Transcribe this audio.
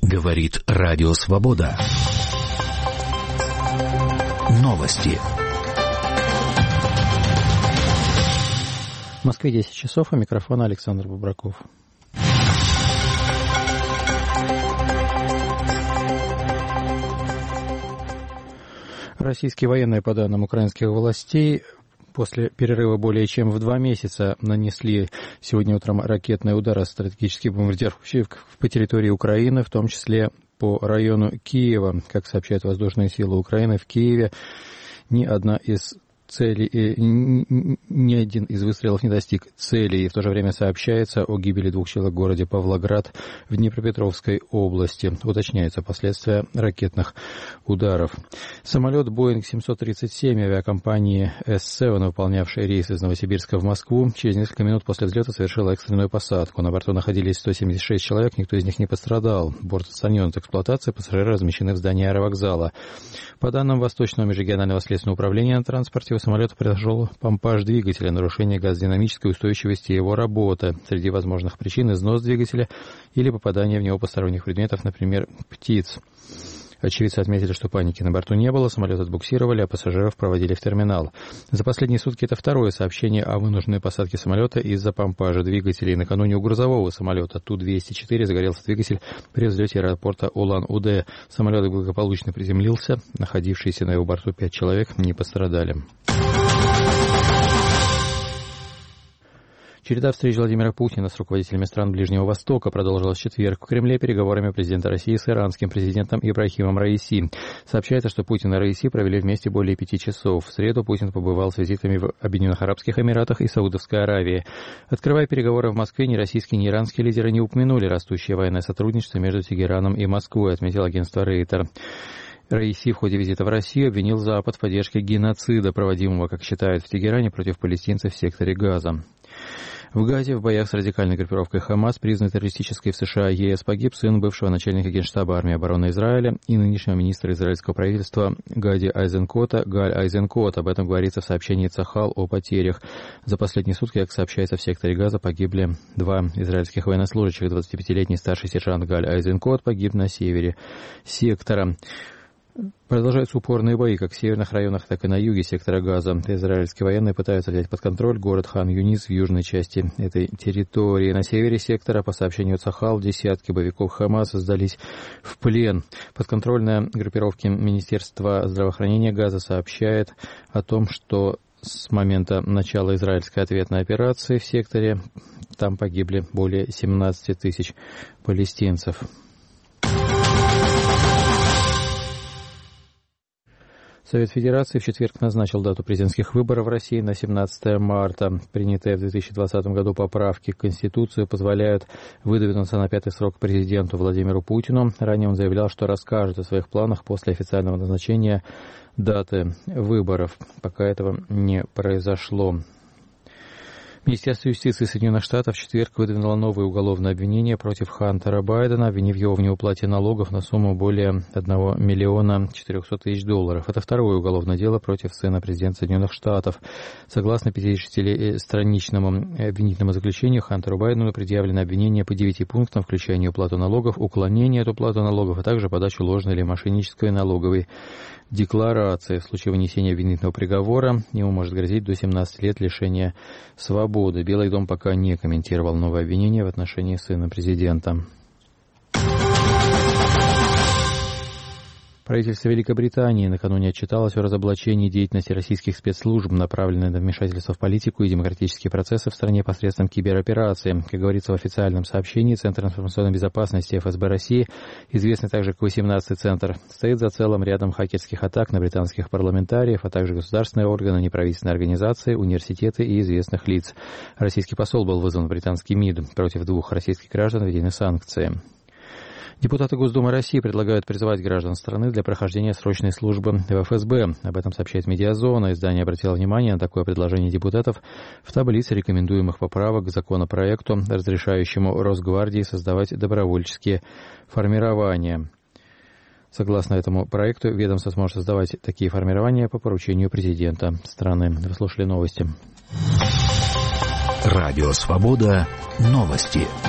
Говорит Радио Свобода. Новости. В Москве 10 часов, у микрофона Александр Бубраков. Российские военные, по данным украинских властей, после перерыва более чем в 2 месяца нанесли сегодня утром ракетные удары стратегических бомбардировщиков по территории Украины, в том числе по району Киева. Как сообщают воздушные силы Украины, в Киеве ни один из выстрелов не достиг цели. И в то же время сообщается о гибели 2 человек в городе Павлоград в Днепропетровской области. Уточняются последствия ракетных ударов. Самолет Boeing 737 авиакомпании S7, выполнявший рейс из Новосибирска в Москву, через несколько минут после взлета совершил экстренную посадку. На борту находились 176 человек, никто из них не пострадал. Борт отстранен от эксплуатации, пассажиры размещены в здании аэровокзала. По данным Восточного межрегионального следственного управления на транспорте, у самолета произошел помпаж двигателя, нарушение газодинамической устойчивости его работы. Среди возможных причин износ двигателя или попадание в него посторонних предметов, например, птиц. Очевидцы отметили, что паники на борту не было, самолет отбуксировали, а пассажиров проводили в терминал. За последние сутки это второе сообщение о вынужденной посадке самолета из-за помпажа двигателей. Накануне у грузового самолета Ту-204 загорелся двигатель при взлете аэропорта Улан-Удэ. Самолет благополучно приземлился, находившиеся на его борту 5 человек не пострадали. Череда встреч Владимира Путина с руководителями стран Ближнего Востока продолжилась в четверг в Кремле переговорами президента России с иранским президентом Ибрахимом Раиси. Сообщается, что Путин и Раиси провели вместе более 5 часов. В среду Путин побывал с визитами в Объединенных Арабских Эмиратах и Саудовской Аравии. Открывая переговоры в Москве, ни российские, ни иранские лидеры не упомянули растущее военное сотрудничество между Тегераном и Москвой, отметил агентство Рейтер. Раиси в ходе визита в Россию обвинил Запад в поддержке геноцида, проводимого, как считают, в Тегеране против палестинцев в секторе Газа. В Газе в боях с радикальной группировкой ХАМАС, признанной террористической в США и ЕС, погиб сын бывшего начальника Генштаба армии обороны Израиля и нынешнего министра израильского правительства Гади Айзенкота Галь Айзенкот. Об этом говорится в сообщении Цахал о потерях. За последние сутки, как сообщается, в секторе Газа погибли 2 израильских военнослужащих. 25-летний старший сержант Галь Айзенкот погиб на севере сектора. Продолжаются упорные бои как в северных районах, так и на юге сектора Газа. Израильские военные пытаются взять под контроль город Хан-Юнис в южной части этой территории. На севере сектора, по сообщению Цахал, десятки боевиков ХАМАС сдались в плен. Подконтрольная группировке Министерства здравоохранения Газа сообщает о том, что с момента начала израильской ответной операции в секторе там погибли более 17 тысяч палестинцев. Совет Федерации в четверг назначил дату президентских выборов в России на 17 марта. Принятые в 2020 году поправки к Конституции позволяют выдвинуться на 5-й срок президенту Владимиру Путину. Ранее он заявлял, что расскажет о своих планах после официального назначения даты выборов. Пока этого не произошло. Министерство юстиции Соединенных Штатов в четверг выдвинуло новое уголовное обвинение против Хантера Байдена, обвинив его в неуплате налогов на сумму более $1 миллиона 400 тысяч. Это второе уголовное дело против сына президента Соединенных Штатов. Согласно 56-страничному обвинительному заключению, Хантеру Байдену предъявлено обвинение по 9 пунктам, включая неуплату налогов, уклонение от уплаты налогов, а также подачу ложной или мошеннической налоговой декларации. В случае вынесения обвинительного приговора ему может грозить до 17 лет лишения свободы. Белый дом пока не комментировал новое обвинение в отношении сына президента. Правительство Великобритании накануне отчиталось о разоблачении деятельности российских спецслужб, направленной на вмешательство в политику и демократические процессы в стране посредством кибероперации. Как говорится в официальном сообщении, Центр информационной безопасности ФСБ России, известный также как 18-й Центр, стоит за целым рядом хакерских атак на британских парламентариев, а также государственные органы, неправительственные организации, университеты и известных лиц. Российский посол был вызван в британский МИД. Против 2 российских граждан введены санкции. Депутаты Госдумы России предлагают призывать граждан страны для прохождения срочной службы в ФСБ. Об этом сообщает «Медиазона». Издание обратило внимание на такое предложение депутатов в таблице рекомендуемых поправок к законопроекту, разрешающему Росгвардии создавать добровольческие формирования. Согласно этому проекту, ведомство сможет создавать такие формирования по поручению президента страны. Вы слушали новости. Радио «Свобода». Новости.